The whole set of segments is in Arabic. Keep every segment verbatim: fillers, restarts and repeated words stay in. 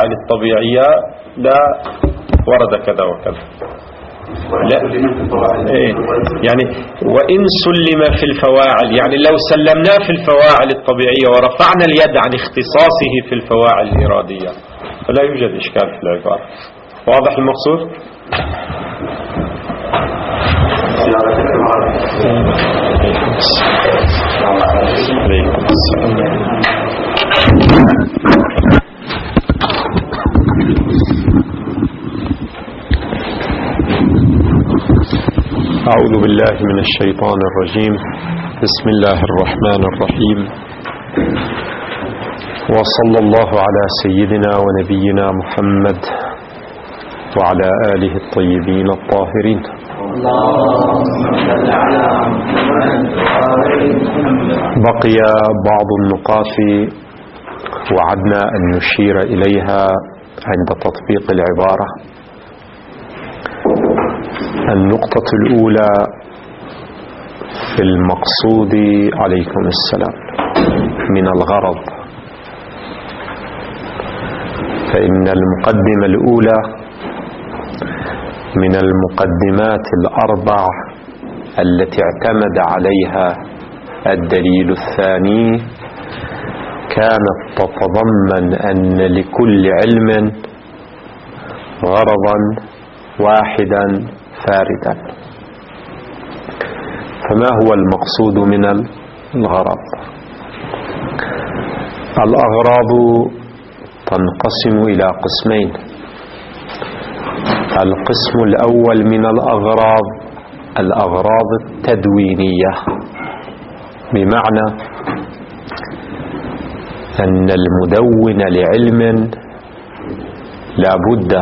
الطبيعية لا ورد كذا وكذا. لا إيه يعني وإن سلم في الفواعل، يعني لو سلمناه في الفواعل الطبيعية ورفعنا اليد عن اختصاصه في الفواعل الإرادية فلا يوجد إشكال في العبارة. واضح المقصود؟ أعوذ بالله من الشيطان الرجيم. بسم الله الرحمن الرحيم، وصلى الله على سيدنا ونبينا محمد وعلى آله الطيبين الطاهرين. بقي بعض النقاط وعدنا أن نشير إليها عند تطبيق العبارة. النقطة الأولى في المقصود عليكم السلام من الغرض، فإن المقدمة الأولى من المقدمات الأربع التي اعتمد عليها الدليل الثاني كانت تتضمن أن لكل علم غرضا واحدا فاردا. فما هو المقصود من الغرض؟ الأغراض تنقسم إلى قسمين. القسم الأول من الأغراض الأغراض التدوينية، بمعنى أن المدون لعلم لا بد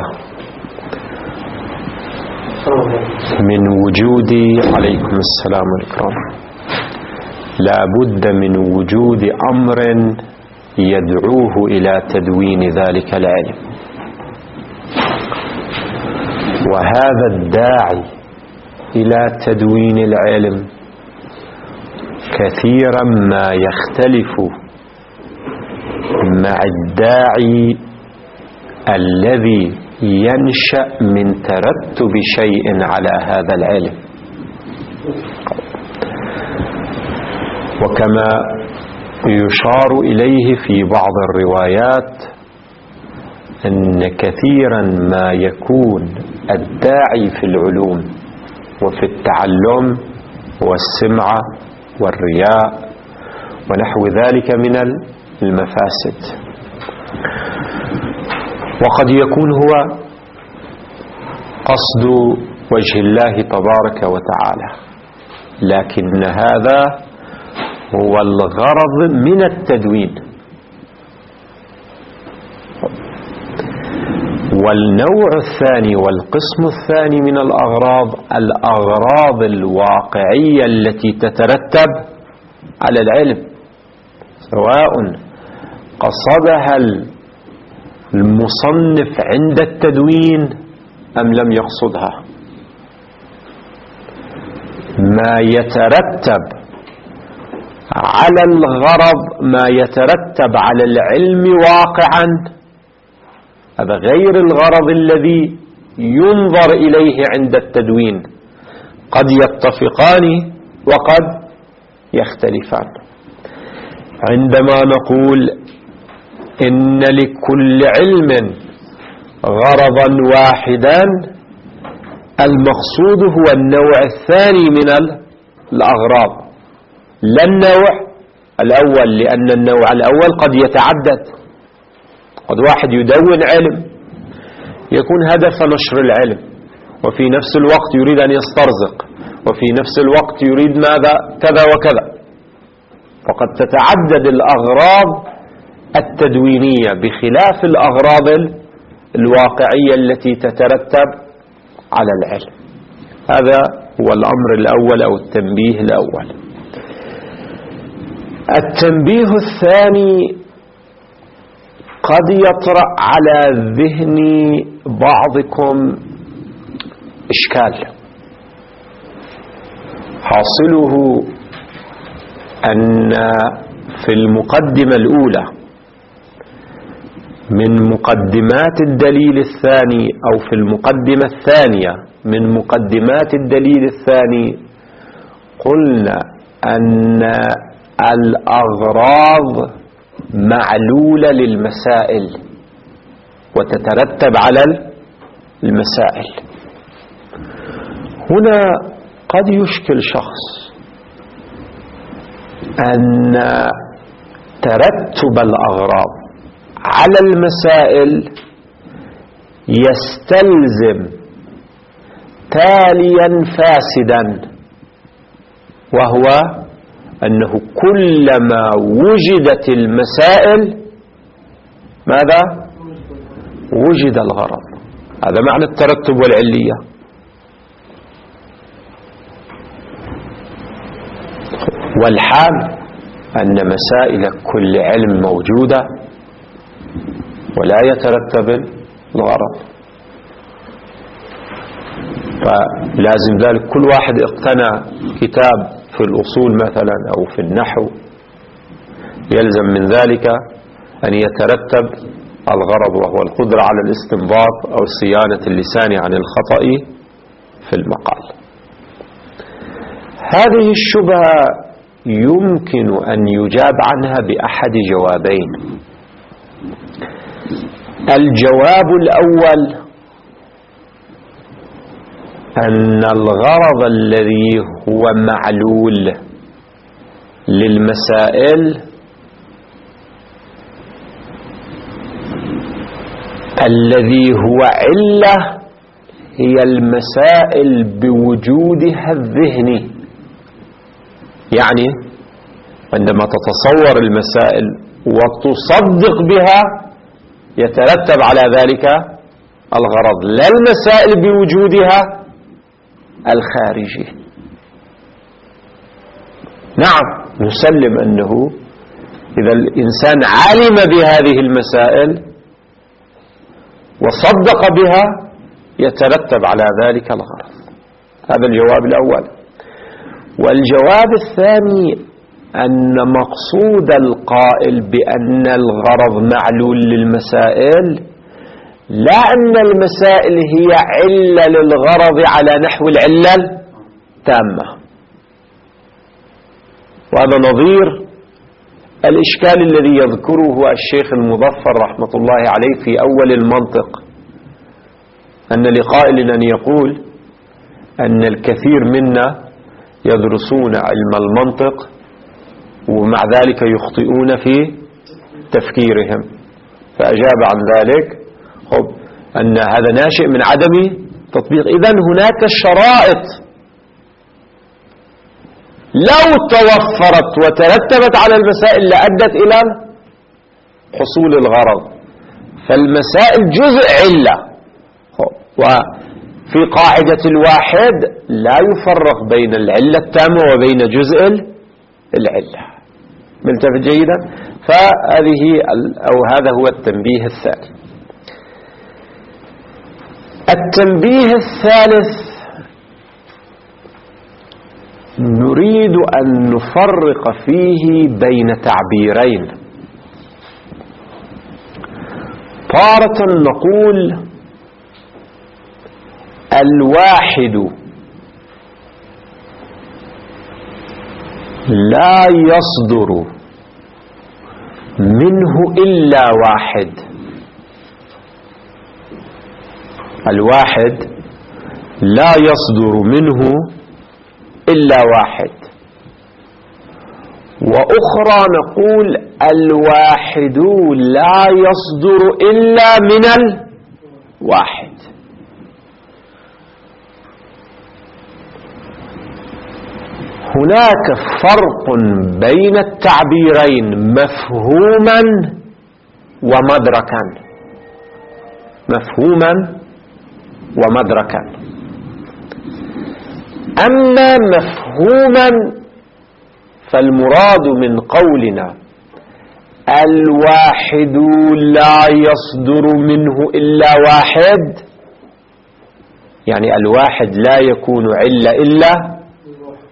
من وجود عليكم السلام والإكرام لا بد من وجود أمر يدعوه إلى تدوين ذلك العلم، وهذا الداعي إلى تدوين العلم كثيرا ما يختلف مع الداعي الذي ينشأ من ترتب شيء على هذا العلم. وكما يشار إليه في بعض الروايات أن كثيرا ما يكون الداعي في العلوم وفي التعلم والسمعة والرياء ونحو ذلك من المفاسد، وقد يكون هو قصد وجه الله تبارك وتعالى، لكن هذا هو الغرض من التدوين. والنوع الثاني والقسم الثاني من الأغراض الأغراض الواقعية التي تترتب على العلم، سواء قصدها المصنف عند التدوين أم لم يقصدها. ما يترتب على الغرض ما يترتب على العلم واقعا هذا غير الغرض الذي ينظر إليه عند التدوين، قد يتفقان وقد يختلفان. عندما نقول إن لكل علم غرضا واحدا المقصود هو النوع الثاني من الأغراض، لا النوع الأول، لأن النوع الأول قد يتعدد. قد واحد يدون علم يكون هدف نشر العلم، وفي نفس الوقت يريد أن يسترزق، وفي نفس الوقت يريد ماذا كذا وكذا. فقد تتعدد الأغراض التدوينية بخلاف الأغراض الواقعية التي تترتب على العلم. هذا هو الأمر الأول أو التنبيه الأول. التنبيه الثاني قد يطرأ على ذهن بعضكم إشكال، حاصله أن في المقدمة الأولى من مقدمات الدليل الثاني أو في المقدمة الثانية من مقدمات الدليل الثاني قلنا أن الأغراض معلولة للمسائل وتترتب على المسائل. هنا قد يشكل شخص أن ترتب الأغراض على المسائل يستلزم تاليا فاسدا، وهو أنه كلما وجدت المسائل ماذا؟ وجد الغرض. هذا معنى الترتب والعلية. والحال أن مسائل كل علم موجودة ولا يترتب الغرض، فلازم ذلك كل واحد اقتنى كتاب في الأصول مثلا أو في النحو يلزم من ذلك أن يترتب الغرض، وهو القدرة على الاستنباط أو صيانة اللسان عن الخطأ في المقال. هذه الشبهة يمكن أن يجاب عنها بأحد جوابين. الجواب الأول أن الغرض الذي هو معلول للمسائل الذي هو علة هي المسائل بوجودها الذهني. يعني عندما تتصور المسائل وتصدق بها يترتب على ذلك الغرض، لا المسائل بوجودها الخارجي. نعم نسلم أنه إذا الإنسان علم بهذه المسائل وصدق بها يترتب على ذلك الغرض. هذا الجواب الأول. والجواب الثاني أن مقصود القائل بأن الغرض معلول للمسائل لا أن المسائل هي علة للغرض على نحو العلة التامة. وهذا نظير الإشكال الذي يذكره الشيخ المظفر رحمة الله عليه في أول المنطق، أن لقائل أن يقول أن الكثير منا يدرسون علم المنطق ومع ذلك يخطئون في تفكيرهم، فأجاب عن ذلك خب أن هذا ناشئ من عدم تطبيق. إذن هناك شرائط لو توفرت وترتبت على المسائل لأدت إلى حصول الغرض، فالمسائل جزء علة. وفي قاعدة الواحد لا يفرق بين العلة التامة وبين جزء العلة. ملتفت جيدا؟ فهذه أو هذا هو التنبيه الثاني. التنبيه الثالث نريد أن نفرق فيه بين تعبيرين. تارة نقول الواحد لا يصدر منه إلا واحد. الواحد لا يصدر منه إلا واحد. وأخرى نقول الواحد لا يصدر إلا من الواحد. هناك فرق بين التعبيرين مفهوما ومدركا. مفهوما ومدركا. أما مفهوما فالمراد من قولنا الواحد لا يصدر منه إلا واحد، يعني الواحد لا يكون علة إلا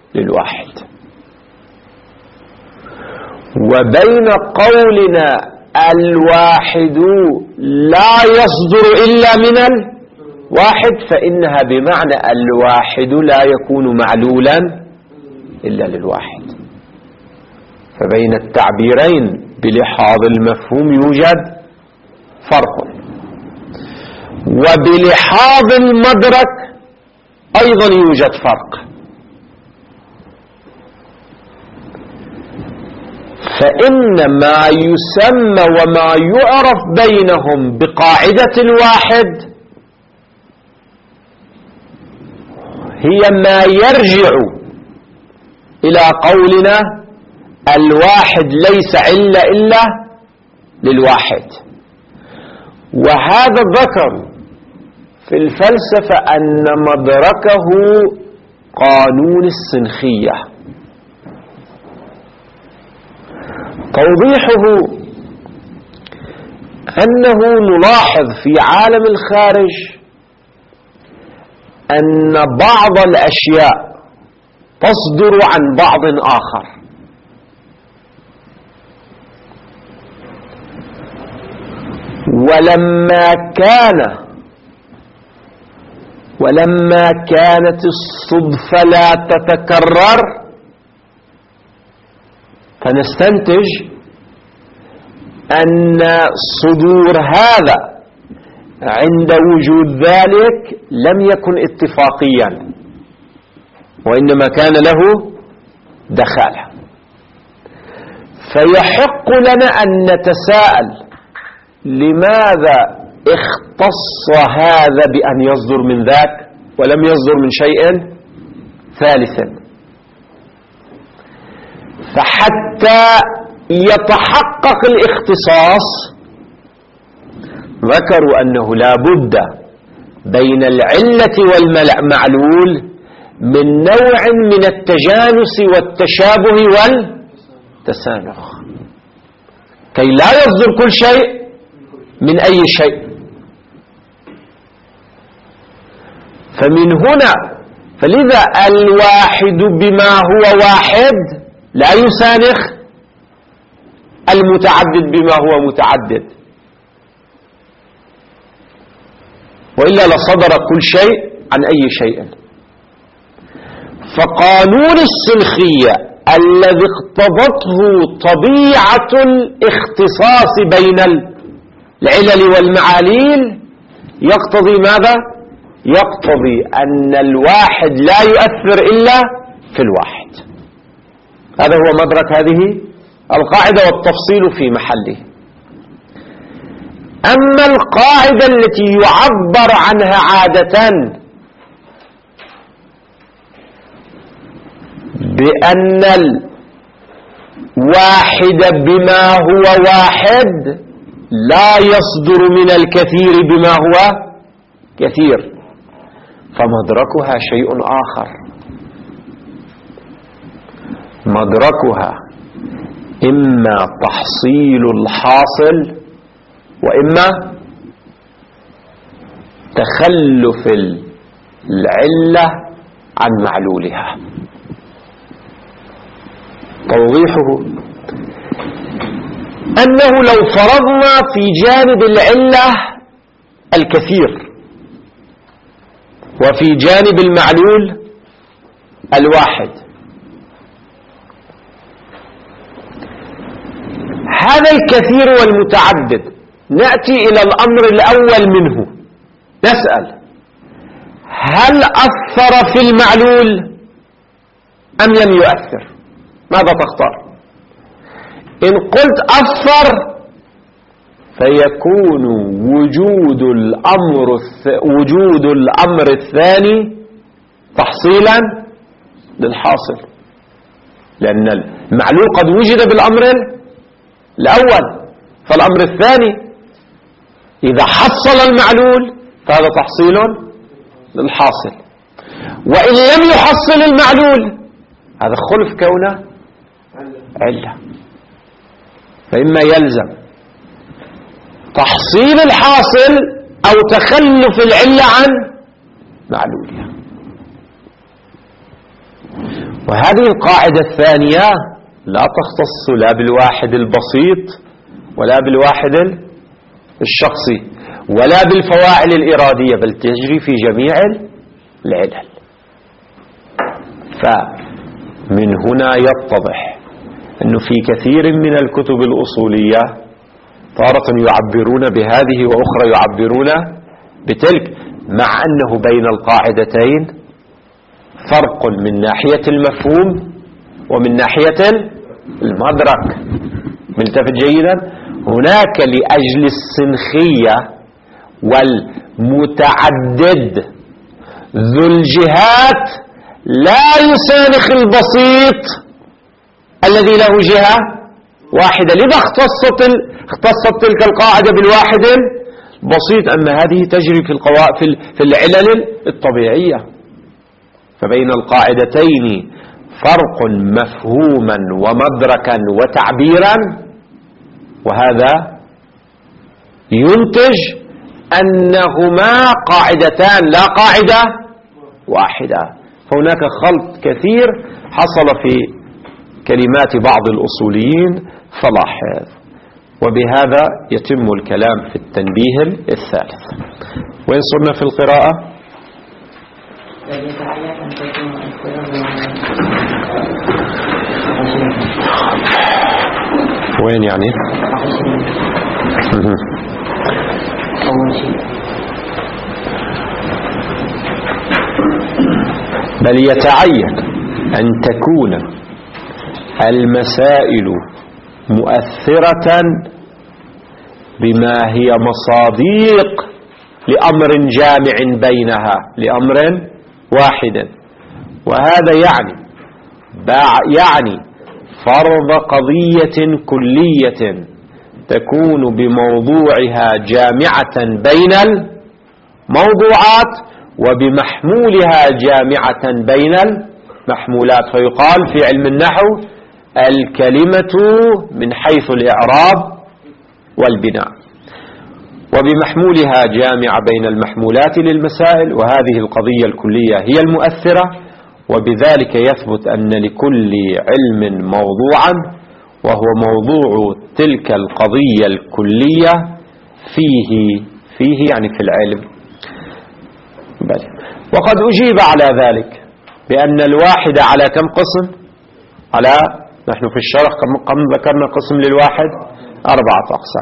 للواحد. وبين قولنا الواحد لا يصدر إلا من الواحد، فإنها بمعنى الواحد لا يكون معلولا إلا للواحد. فبين التعبيرين بلحاظ المفهوم يوجد فرق، وبلحاظ المدرك أيضا يوجد فرق. فإن ما يسمى وما يعرف بينهم بقاعدة الواحد هي ما يرجع إلى قولنا الواحد ليس علة إلا للواحد. وهذا ذكر في الفلسفة أن مدركه قانون السنخية. توضيحه أنه نلاحظ في عالم الخارج أن بعض الأشياء تصدر عن بعض آخر، ولما كان ولما كانت الصدفة لا تتكرر فنستنتج أن صدور هذا عند وجود ذلك لم يكن اتفاقيا، وإنما كان له دخالة. فيحق لنا أن نتساءل لماذا اختص هذا بأن يصدر من ذاك ولم يصدر من شيء ثالث؟ فحتى يتحقق الاختصاص ذكروا أنه لا بد بين العلة والمعلول من نوع من التجانس والتشابه والتسانخ كي لا يصدر كل شيء من أي شيء. فمن هنا فلذا الواحد بما هو واحد لا يسانخ المتعدد بما هو متعدد، وإلا لصدر كل شيء عن أي شيء. فقانون السنخية الذي اقتضته طبيعة الاختصاص بين العلل والمعاليل يقتضي ماذا؟ يقتضي أن الواحد لا يؤثر إلا في الواحد. هذا هو مدرك هذه القاعدة، والتفصيل في محله. أما القاعدة التي يعبر عنها عادة بأن الواحد بما هو واحد لا يصدر من الكثير بما هو كثير، فمدركها شيء آخر. مدركها إما تحصيل الحاصل وإما تخلف العلة عن معلولها. توضيحه أنه لو فرضنا في جانب العلة الكثير وفي جانب المعلول الواحد، هذا الكثير والمتعدد نأتي إلى الأمر الأول منه نسأل: هل أثر في المعلول أم لم يؤثر؟ ماذا تختار؟ إن قلت أثر فيكون وجود الأمر وجود الأمر الثاني تحصيلا للحاصل، لأن المعلول قد وجد بالأمر الأول، فالأمر الثاني إذا حصل المعلول فهذا تحصيل للحاصل، وإن لم يحصل المعلول هذا خلف كونه علة. فإما يلزم تحصيل الحاصل أو تخلف العلة عن معلولها. وهذه القاعدة الثانية لا تختص لا بالواحد البسيط ولا بالواحد الشخصي ولا بالفواعل الإرادية، بل تجري في جميع العلل. فمن هنا يتضح أنه في كثير من الكتب الأصولية تارة يعبرون بهذه وأخرى يعبرون بتلك، مع أنه بين القاعدتين فرق من ناحية المفهوم ومن ناحية المدرك. ملتفت جيدا؟ هناك لأجل السنخية والمتعدد ذو الجهات لا يسانخ البسيط الذي له جهة واحدة، لذا اختصت اختصت تلك القاعدة بالواحد بسيط، أما هذه تجري في القواعد في العلل الطبيعية. فبين القاعدتين فرق مفهوما ومدركا وتعبيرا، وهذا ينتج أنهما قاعدتان لا قاعدة واحدة. فهناك خلط كثير حصل في كلمات بعض الأصوليين، فلاحظ. وبهذا يتم الكلام في التنبيه الثالث. وين صرنا في القراءة؟ وين يعني؟ بل يتعين أن تكون المسائل مؤثرة بما هي مصاديق لأمر جامع بينها، لأمر واحد. وهذا يعني يعني فرض قضية كلية تكون بموضوعها جامعة بين الموضوعات وبمحمولها جامعة بين المحمولات. فيقال في علم النحو الكلمة من حيث الإعراب والبناء، وبمحمولها جامعة بين المحمولات للمسائل، وهذه القضية الكلية هي المؤثرة. وبذلك يثبت أن لكل علم موضوعا، وهو موضوع تلك القضية الكلية فيه فيه يعني في العلم. بل وقد أجيب على ذلك بأن الواحد على كم قسم؟ على نحن في الشرح كم ذكرنا قسم للواحد؟ أربعة أقسام.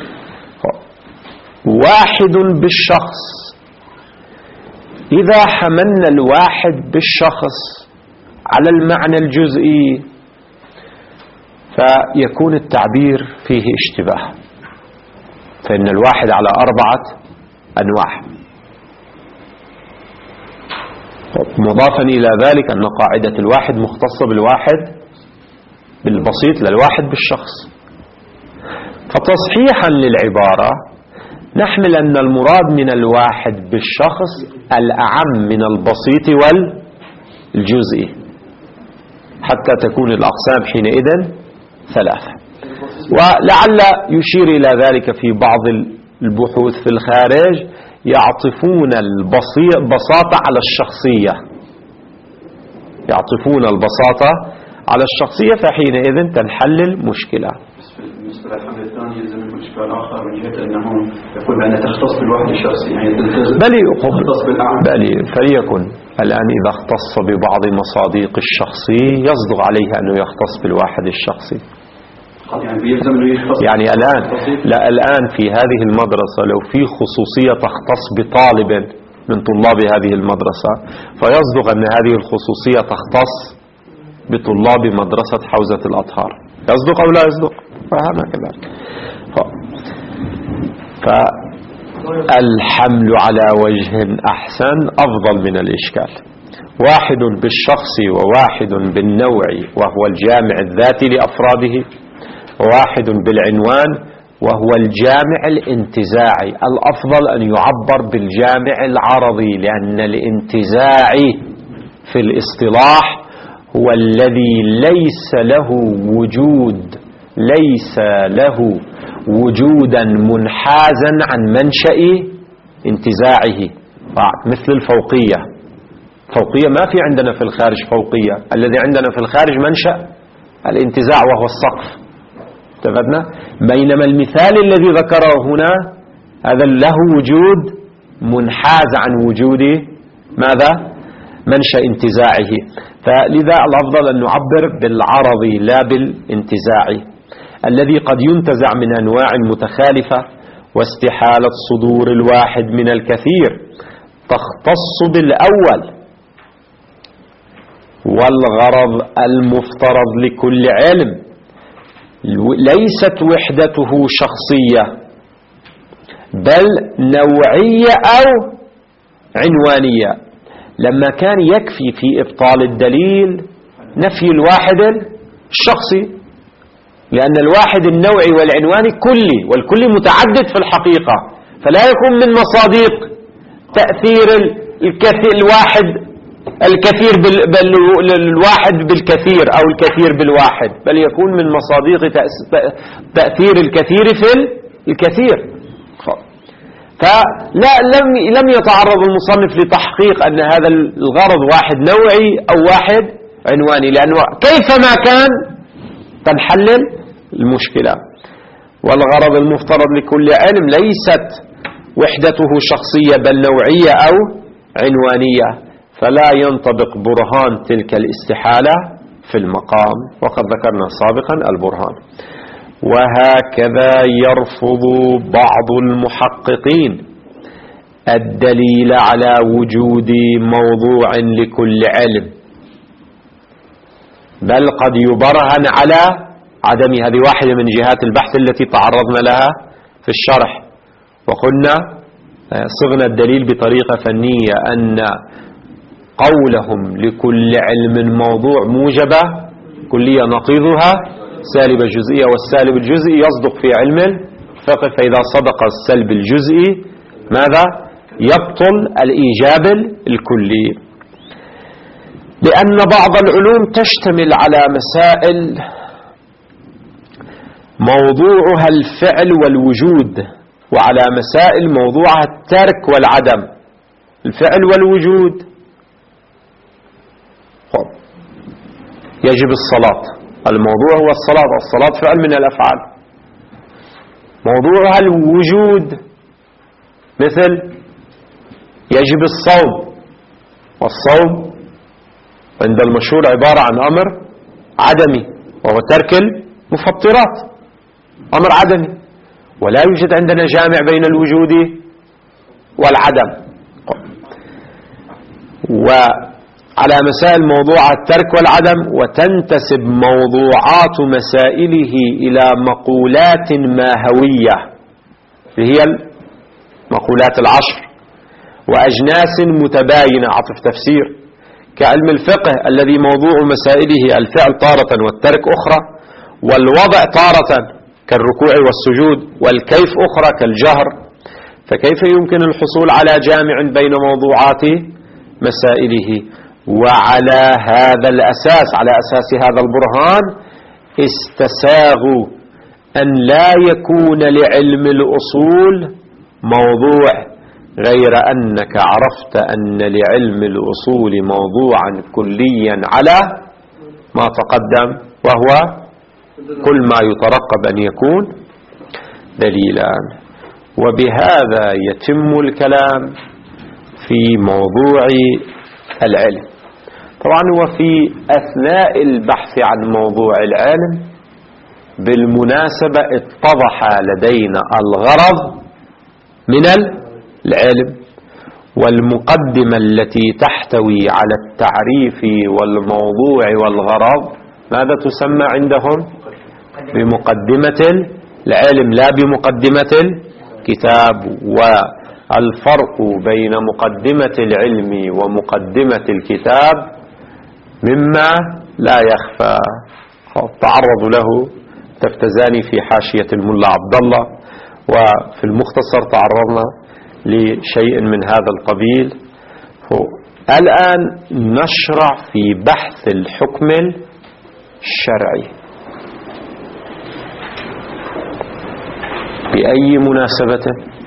واحد بالشخص، إذا حملنا الواحد بالشخص على المعنى الجزئي فيكون التعبير فيه اشتباه، فإن الواحد على أربعة أنواع. مضافا إلى ذلك أن قاعدة الواحد مختصة بالواحد بالبسيط للواحد بالشخص. فتصحيحا للعبارة نحمل أن المراد من الواحد بالشخص الأعم من البسيط والجزئي، حتى تكون الأقسام حينئذ ثلاثة. ولعل يشير إلى ذلك في بعض البحوث في الخارج، يعطفون البساطة على الشخصية، يعطفون البساطة على الشخصية، فحينئذ تنحل المشكلة. بالنسبة للحمل الثاني يلزم الإشكال آخر من جهة أنه يقول بأنها تختص بالواحد الشخصي، يعني تلتزم بل تختص بالأعم. بل فليكن الآن إذا اختص ببعض مصاديق الشخصي يصدق عليه أنه يختص بالواحد الشخصي. يعني الآن لا الآن في هذه المدرسة لو في خصوصية تختص بطالب من طلاب هذه المدرسة، فيصدق أن هذه الخصوصية تختص بطلاب مدرسة حوزة الأطهار. يصدق أو لا يصدق؟ فهذا كذلك. فالحمل على وجه أحسن أفضل من الإشكال. واحد بالشخص وواحد بالنوع وهو الجامع الذاتي لأفراده، وواحد بالعنوان وهو الجامع الانتزاعي. الأفضل أن يعبر بالجامع العرضي، لأن الانتزاعي في الاصطلاح هو الذي ليس له وجود ليس له وجودا منحازا عن منشأ انتزاعه، مثل الفوقية. فوقية ما في عندنا في الخارج فوقية، الذي عندنا في الخارج منشأ الانتزاع وهو السقف. اتفقنا؟ بينما المثال الذي ذكره هنا هذا له وجود منحاز عن وجود ماذا؟ منشأ انتزاعه. فلذا الأفضل أن نعبر بالعرضي لا بالانتزاعي الذي قد ينتزع من أنواع متخالفة، واستحالة صدور الواحد من الكثير تختص بالأول، والغرض المفترض لكل علم ليست وحدته شخصية بل نوعية أو عنوانية. لما كان يكفي في إبطال الدليل نفي الواحد الشخصي، لأن الواحد النوعي والعنواني كلي، والكلي متعدد في الحقيقة، فلا يكون من مصادق تأثير الكثير الواحد الكثير بالواحد بالكثير أو الكثير بالواحد، بل يكون من مصادق تأثير الكثير في الكثير. فلا لم لم يتعرض المصنف لتحقيق أن هذا الغرض واحد نوعي أو واحد عنواني، لأنه كيفما كان تنحلل المشكلة. والغرض المفترض لكل علم ليست وحدته شخصية بل نوعية أو عنوانية، فلا ينطبق برهان تلك الاستحالة في المقام، وقد ذكرنا سابقا البرهان. وهكذا يرفض بعض المحققين الدليل على وجود موضوع لكل علم، بل قد يبرهن على عدم. هذه واحدة من جهات البحث التي تعرضنا لها في الشرح، وقلنا صغنا الدليل بطريقة فنية أن قولهم لكل علم موضوع موجبة كلية نقيضها سالب الجزئية، والسالب الجزئي يصدق في علم الفقه، فإذا صدق السلب الجزئي ماذا؟ يبطل الإيجاب الكلي. لأن بعض العلوم تشتمل على مسائل موضوعها الفعل والوجود، وعلى مسائل موضوعها الترك والعدم. الفعل والوجود يجب الصلاة، الموضوع هو الصلاة، الصلاة فعل من الأفعال. موضوعها الوجود مثل يجب الصوم، والصوم عند المشهور عبارة عن أمر عدمي وهو ترك المفطرات، أمر عدمي، ولا يوجد عندنا جامع بين الوجود والعدم. وعلى مسائل موضوع الترك والعدم، وتنتسب موضوعات مسائله إلى مقولات ماهوية هي المقولات العشر، وأجناس متباينة عطف تفسير، كعلم الفقه الذي موضوع مسائله الفعل تارة والترك أخرى، والوضع تارة كالركوع والسجود، والكيف أخرى كالجهر. فكيف يمكن الحصول على جامع بين موضوعات مسائله؟ وعلى هذا الأساس، على أساس هذا البرهان، استساغوا أن لا يكون لعلم الأصول موضوع، غير أنك عرفت أن لعلم الأصول موضوعا كليا على ما تقدم، وهو كل ما يترقب أن يكون دليلا. وبهذا يتم الكلام في موضوع العلم. طبعا وفي أثناء البحث عن موضوع العلم بالمناسبة اتضح لدينا الغرض من العلم، والمقدمة التي تحتوي على التعريف والموضوع والغرض ماذا تسمى عندهم؟ بمقدمة العلم، لا بمقدمة الكتاب. والفرق بين مقدمة العلم ومقدمة الكتاب مما لا يخفى، تعرضوا له تفتزاني في حاشية الملا عبد الله، وفي المختصر تعرضنا لشيء من هذا القبيل. الآن نشرع في بحث الحكم الشرعي. بأي مناسبة؟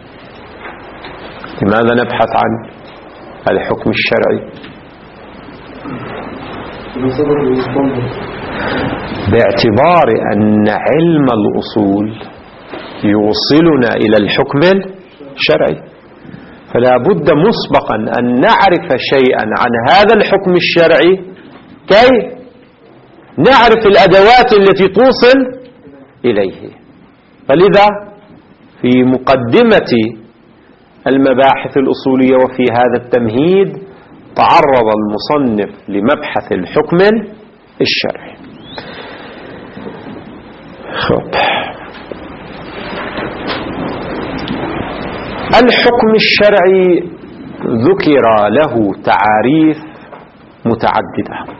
لماذا نبحث عن الحكم الشرعي؟ باعتبار أن علم الأصول يوصلنا إلى الحكم الشرعي، فلا بد مسبقا أن نعرف شيئا عن هذا الحكم الشرعي كي نعرف الأدوات التي توصل إليه. فلذا في مقدمة المباحث الأصولية وفي هذا التمهيد تعرض المصنف لمبحث الحكم الشرعي. الحكم الشرعي ذكر له تعاريف متعددة.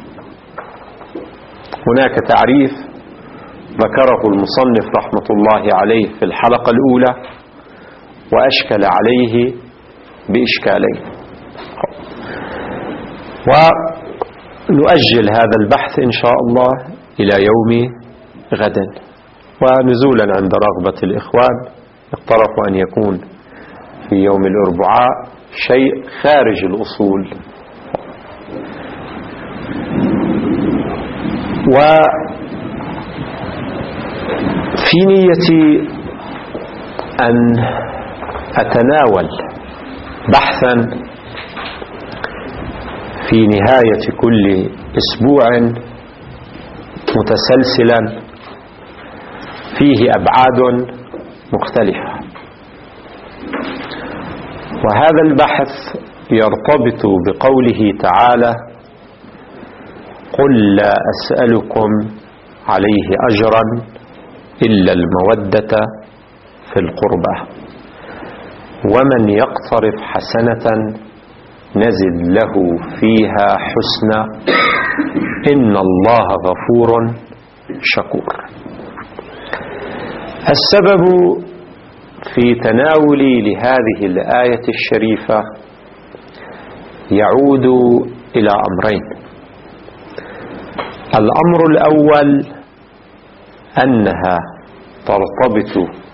هناك تعريف ذكره المصنف رحمة الله عليه في الحلقة الأولى وأشكل عليه بإشكالين، ونؤجل هذا البحث إن شاء الله إلى يوم غد، ونزولا عند رغبة الإخوان اقترحوا أن يكون في يوم الأربعاء شيء خارج الأصول. وفي نيتي أن أتناول بحثا في نهاية كل أسبوع متسلسلا فيه أبعاد مختلفة، وهذا البحث يرتبط بقوله تعالى: قل لا أسألكم عليه أجرا إلا المودة في القربى ومن يقترف حسنة نزد له فيها حسنا إن الله غفور شكور. السبب في تناولي لهذه الآية الشريفة يعود إلى أمرين. الأمر الأول أنها ترتبط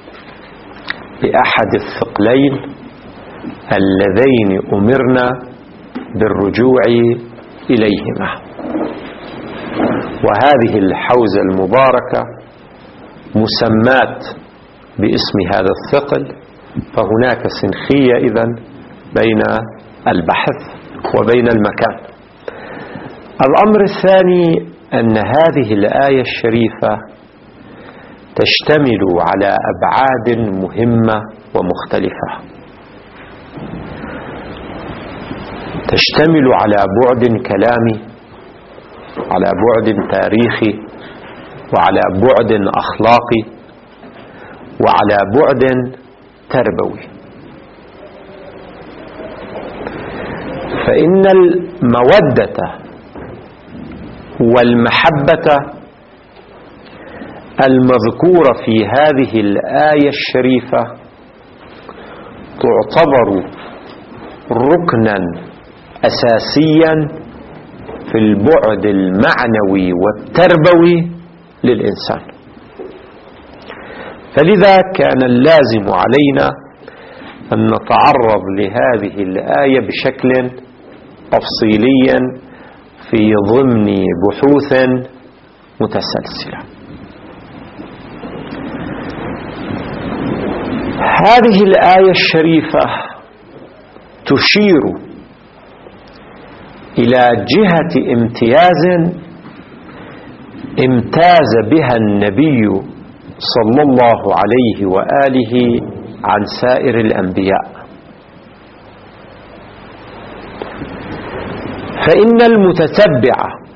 بأحد الثقلين اللذين أمرنا بالرجوع إليهما، وهذه الحوزة المباركة مسمات باسم هذا الثقل، فهناك سنخية إذن بين البحث وبين المكان. الأمر الثاني أن هذه الآية الشريفة تشتمل على أبعاد مهمة ومختلفة، تشتمل على بعد كلامي، على بعد تاريخي، وعلى بعد أخلاقي، وعلى بعد تربوي. فإن المودة والمحبة المذكورة في هذه الآية الشريفة تعتبر ركنا أساسيا في البعد المعنوي والتربوي للإنسان. فلذا كان اللازم علينا أن نتعرض لهذه الآية بشكل تفصيلي في ضمن بحوث متسلسلة. هذه الآية الشريفة تشير إلى جهة امتياز امتاز بها النبي صلى الله عليه وآله عن سائر الأنبياء. فإن المتتبع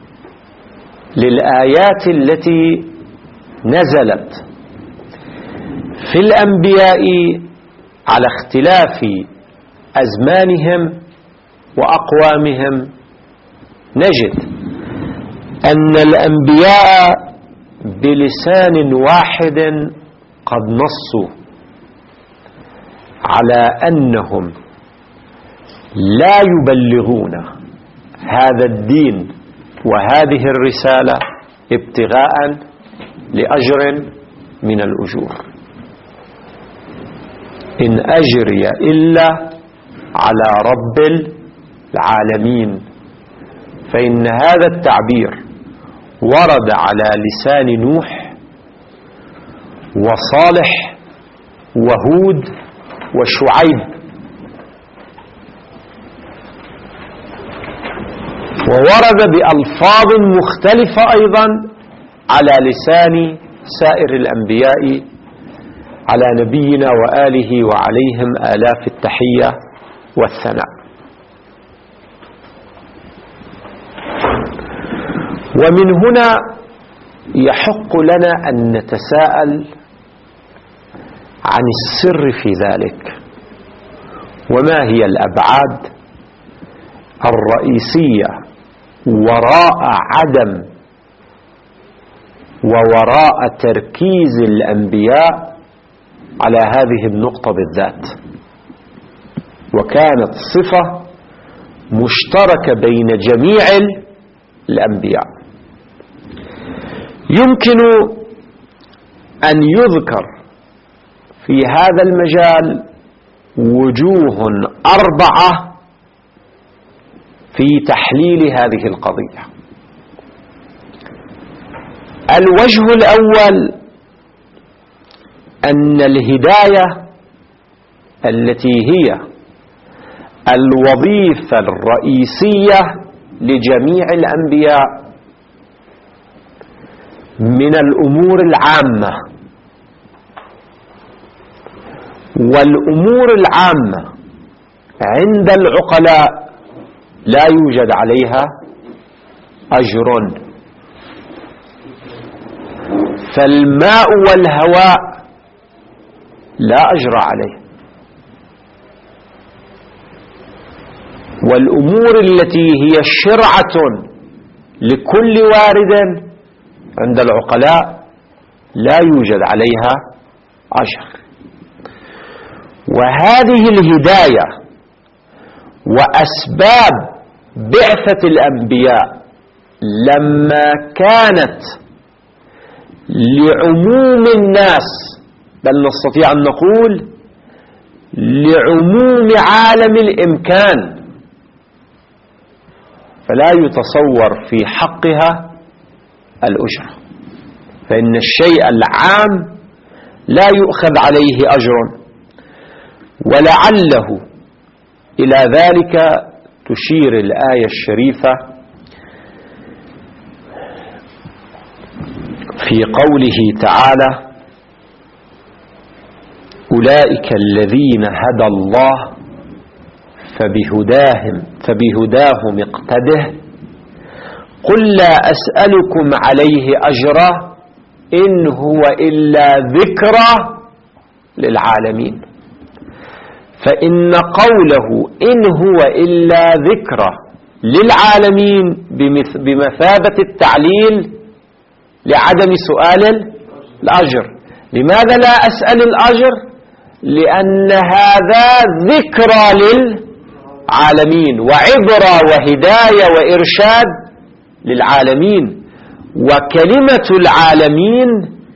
للآيات التي نزلت في الأنبياء على اختلاف أزمانهم وأقوامهم نجد أن الأنبياء بلسان واحد قد نصوا على أنهم لا يبلغون هذا الدين وهذه الرسالة ابتغاء لأجر من الأجور، إن أجري إلا على رب العالمين. فإن هذا التعبير ورد على لسان نوح وصالح وهود وشعيب، وورد بألفاظ مختلفة أيضا على لسان سائر الأنبياء على نبينا وآله وعليهم آلاف التحية والثناء. ومن هنا يحق لنا أن نتساءل عن السر في ذلك، وما هي الأبعاد الرئيسية وراء عدم ووراء تركيز الأنبياء على هذه النقطة بالذات، وكانت صفة مشتركة بين جميع الأنبياء. يمكن أن يذكر في هذا المجال وجوه أربعة في تحليل هذه القضية. الوجه الأول أن الهداية التي هي الوظيفة الرئيسية لجميع الأنبياء من الأمور العامة، والأمور العامة عند العقلاء لا يوجد عليها أجر، فالماء والهواء لا أجر عليه، والأمور التي هي شرعة لكل وارد عند العقلاء لا يوجد عليها أجر. وهذه الهداية وأسباب بعثة الأنبياء لما كانت لعموم الناس، بل نستطيع أن نقول لعموم عالم الإمكان، فلا يتصور في حقها الأجرة، فإن الشيء العام لا يؤخذ عليه أجر. ولعله إلى ذلك تشير الآية الشريفة في قوله تعالى: أولئك الذين هدى الله فبهداهم فبهداهم اقتده قل لا أسألكم عليه أجرا إن هو إلا ذكرى للعالمين. فإن قوله إن هو إلا ذكرى للعالمين بمثابة التعليل لعدم سؤال الأجر. لماذا لا أسأل الأجر؟ لأن هذا ذكرى للعالمين وعبرة وهداية وإرشاد للعالمين، وكلمة العالمين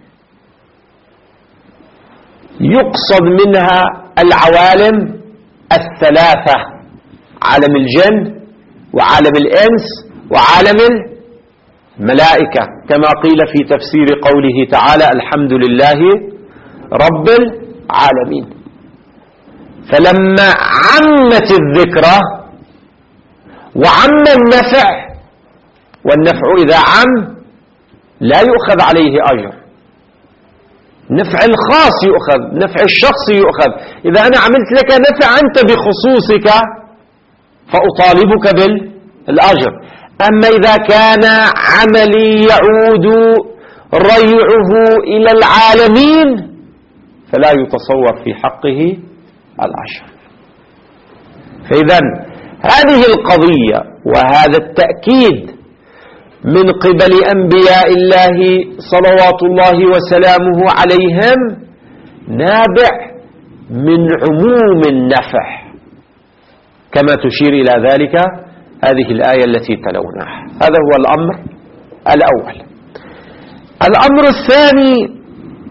يقصد منها العوالم الثلاثة: عالم الجن وعالم الإنس وعالم الملائكة، كما قيل في تفسير قوله تعالى: الحمد لله رب العالمين. فلما عمت الذكرى وعم النفع، والنفع إذا عم لا يؤخذ عليه أجر، نفع الخاص يؤخذ، نفع الشخص يؤخذ. إذا أنا عملت لك نفع أنت بخصوصك فأطالبك بالأجر. أما إذا كان عملي يعود ريعه إلى العالمين فلا يتصور في حقه الأجر. فإذا هذه القضية وهذا التأكيد من قبل أنبياء الله صلوات الله وسلامه عليهم نابع من عموم النفع، كما تشير إلى ذلك هذه الآية التي تلوناها. هذا هو الأمر الأول. الأمر الثاني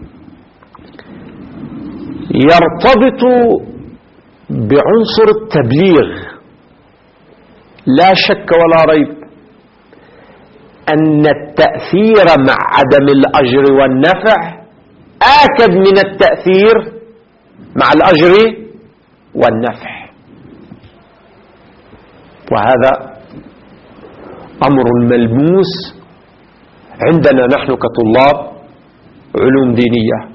يرتبط بعنصر التبليغ. لا شك ولا ريب أن التأثير مع عدم الأجر والنفع آكد من التأثير مع الأجر والنفع. وهذا أمر ملموس عندنا نحن كطلاب علوم دينية.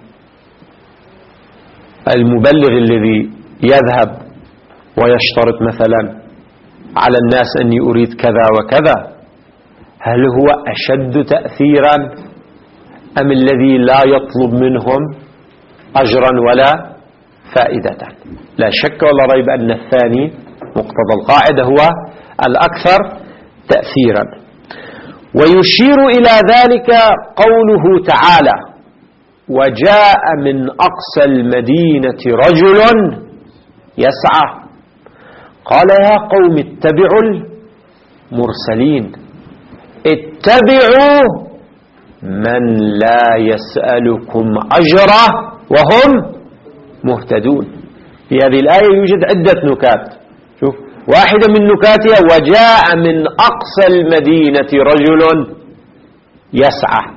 المبلغ الذي يذهب ويشترط مثلا على الناس أني أريد كذا وكذا، هل هو أشد تأثيرا أم الذي لا يطلب منهم أجرا ولا فائدة؟ لا شك ولا ريب أن الثاني مقتضى القاعدة هو الأكثر تأثيرا. ويشير إلى ذلك قوله تعالى: وجاء من أقصى المدينة رجل يسعى قال يا قوم اتبعوا المرسلين. اتبعوا من لا يسألكم أجرا وهم مهتدون. في هذه الآية يوجد عدة نكات. شوف، واحدة من نكاتها وجاء من أقصى المدينة رجل يسعى،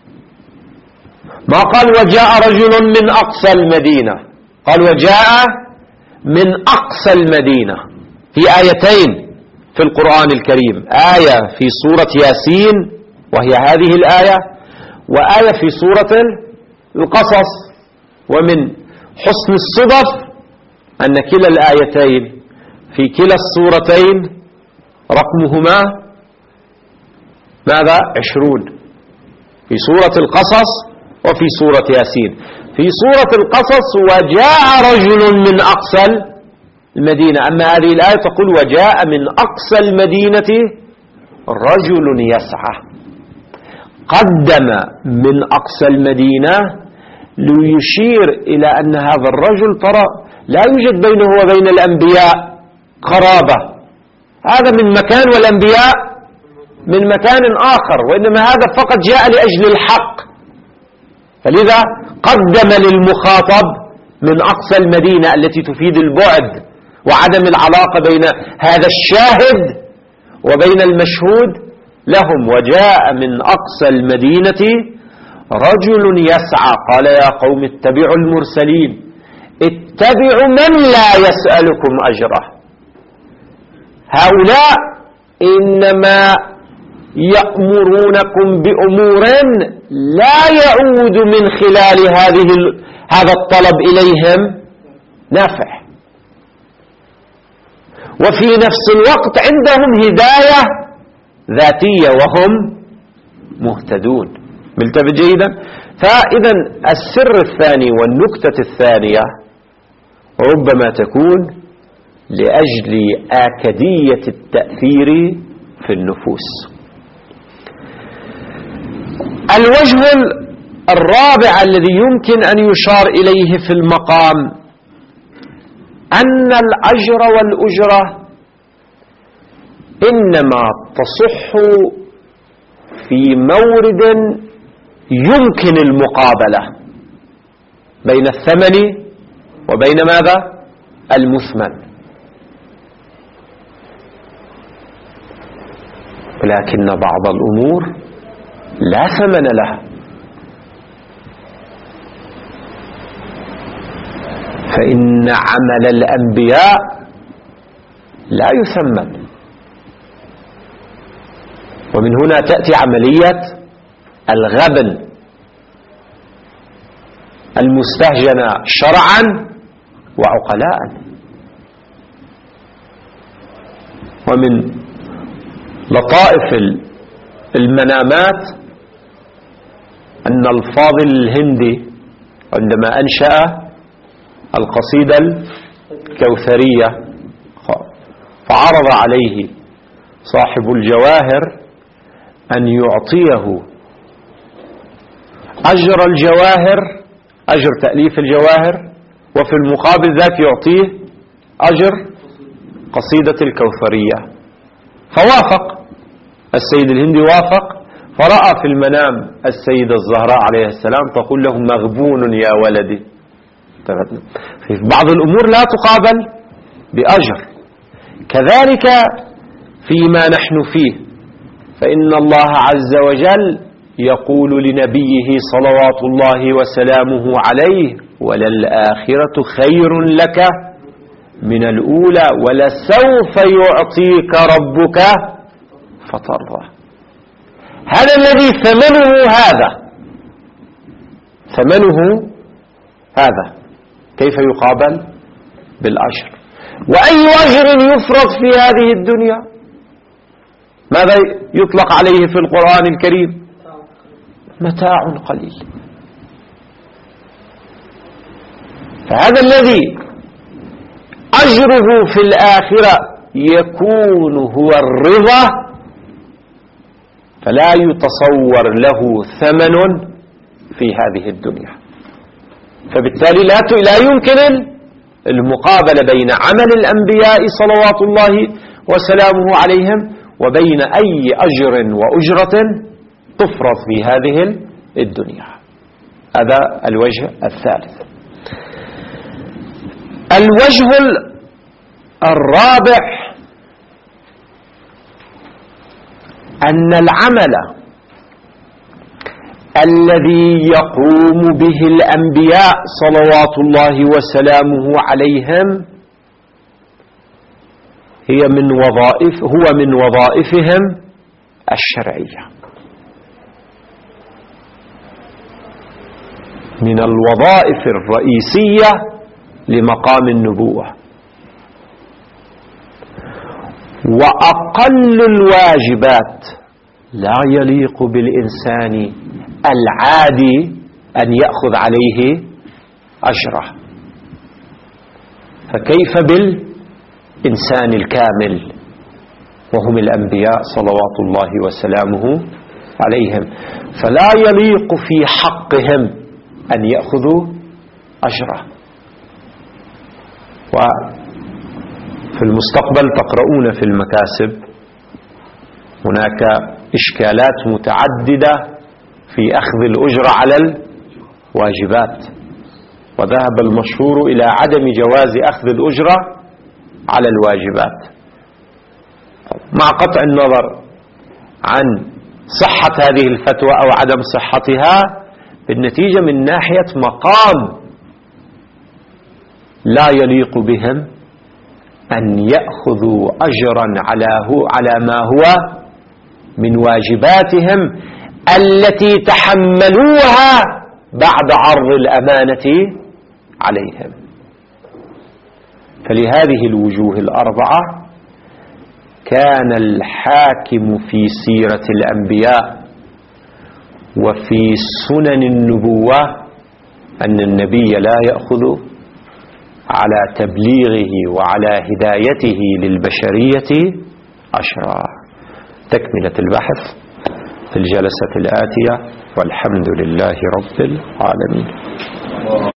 ما قال وجاء رجل من أقصى المدينة، قال وجاء من أقصى المدينة. في آيتين في القرآن الكريم، آية في سورة ياسين وهي هذه الآية، وآية في سورة القصص. ومن حسن الصدف أن كلا الآيتين في كلا السورتين رقمهما ماذا؟ عشرون، في سورة القصص وفي سورة ياسين. في سورة القصص وجاء رجل من أقصى المدينة، أما هذه الآية تقول وجاء من أقصى المدينة رجل يسعى. قدم من أقصى المدينة ليشير إلى أن هذا الرجل ترى لا يوجد بينه وبين الأنبياء قرابة، هذا من مكان والأنبياء من مكان آخر، وإنما هذا فقط جاء لأجل الحق. فلذا قدم للمخاطب من أقصى المدينة التي تفيد البعد وعدم العلاقة بين هذا الشاهد وبين المشهود لهم. وجاء من أقصى المدينة رجل يسعى قال يا قوم اتبعوا المرسلين. اتبعوا من لا يسألكم أجره. هؤلاء إنما يأمرونكم بأمور لا يعود من خلال هذه هذا الطلب إليهم نافع، وفي نفس الوقت عندهم هداية ذاتية وهم مهتدون. ملتفت جيدا؟ فإذا السر الثاني والنكتة الثانية ربما تكون لأجل آكدية التأثير في النفوس. الوجه الرابع الذي يمكن أن يشار إليه في المقام أن الأجر والأجرة إنما تصح في مورد يمكن المقابلة بين الثمن وبين ماذا؟ المثمن. ولكن بعض الأمور لا ثمن لها، فإن عمل الأنبياء لا يثمن. ومن هنا تأتي عملية الغبن المستهجنة شرعا وعقلاء. ومن لطائف المنامات أن الفاضل الهندي عندما أنشأ القصيدة الكوثرية فعرض عليه صاحب الجواهر أن يعطيه أجر الجواهر، أجر تأليف الجواهر، وفي المقابل ذاك يعطيه أجر قصيدة الكوثرية. فوافق السيد الهندي، وافق، فرأى في المنام السيدة الزهراء عليه السلام تقول له مغبون يا ولدي. في بعض الأمور لا تقابل بأجر. كذلك فيما نحن فيه فإن الله عز وجل يقول لنبيه صلوات الله وسلامه عليه: وللآخرة خير لك من الأولى ولسوف يعطيك ربك فترضى. هذا الذي ثمنه هذا، ثمنه هذا كيف يقابل؟ بالأجر. وأي أجر يفرض في هذه الدنيا؟ ماذا يطلق عليه في القرآن الكريم؟ متاع قليل. فهذا الذي أجره في الآخرة يكون هو الرضا، فلا يتصور له ثمن في هذه الدنيا. فبالتالي لا لا يمكن المقابلة بين عمل الأنبياء صلوات الله وسلامه عليهم وبين أي أجر وأجرة تفرض في هذه الدنيا. هذا الوجه الثالث. الوجه الرابع أن العمل الذي يقوم به الأنبياء صلوات الله وسلامه عليهم هي من وظائف هو من وظائفهم الشرعية، من الوظائف الرئيسية لمقام النبوة. وأقل الواجبات لا يليق بالإنسان العادي أن يأخذ عليه أجره، فكيف بالإنسان الكامل وهم الأنبياء صلوات الله وسلامه عليهم؟ فلا يليق في حقهم أن يأخذوا أجره. وفي المستقبل تقرؤون في المكاسب هناك إشكالات متعددة في أخذ الأجرة على الواجبات، وذهب المشهور إلى عدم جواز أخذ الأجرة على الواجبات، مع قطع النظر عن صحة هذه الفتوى أو عدم صحتها. بالنتيجة من ناحية مقام لا يليق بهم أن يأخذوا أجرا على هو على ما هو من واجباتهم التي تحملوها بعد عرض الأمانة عليهم. فلهذه الوجوه الأربعة كان الحاكم في سيرة الأنبياء وفي سنن النبوة أن النبي لا يأخذ على تبليغه وعلى هدايته للبشرية أجرا. تكملة البحث في الجلسة الآتية، والحمد لله رب العالمين.